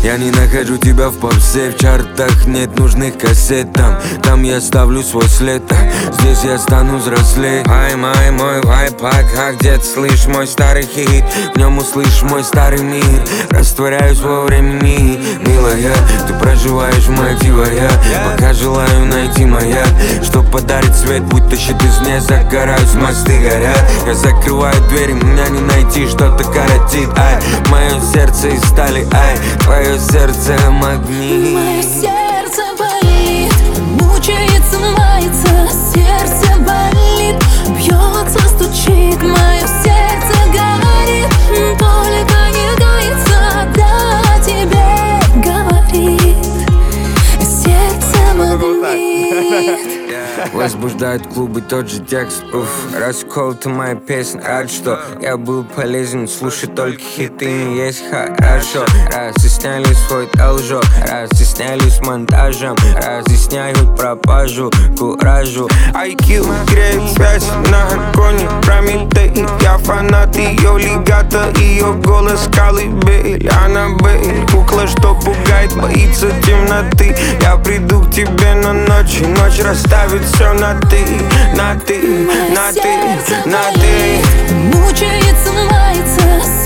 Я не нахожу тебя в попсе, в чартах нет нужных кассет. Там я ставлю свой след, здесь я стану взрослей. Ай, мой вайпак, а где ты слышишь мой старый хит? В нем услышишь мой старый мир. Растворяюсь во времени, милая, ты проживаешь мотива. Я пока желаю найти маяк, что подарит свет, будто щит из не загораюсь, мосты горят. Я закрываю двери, меня не найти, что-то коротит. Ай, мое сердце из стали, ай, твое сердце магнит. Мое сердце болит, мучается, мается, сердце болит, бьется, стучит, мое сердце горит, только не гается, да тебе говорит, сердце магнит. Возбуждают клубы тот же текст. Расколота моя песня. Рад, что я был полезен. Слушай только хиты, не есть хорошо. Разъясняли свой должок, разъясняли с монтажем, разъясняют пропажу, куражу. IQ греет связь на коне Прометей. Я фанат ее легата, ее голос колыбель. Она Бейль, кукла, что пугает, боится темноты. Я приду к тебе на ночь, и ночь расставит все на ты, на ты, на ты, на ты. Мучается, мается.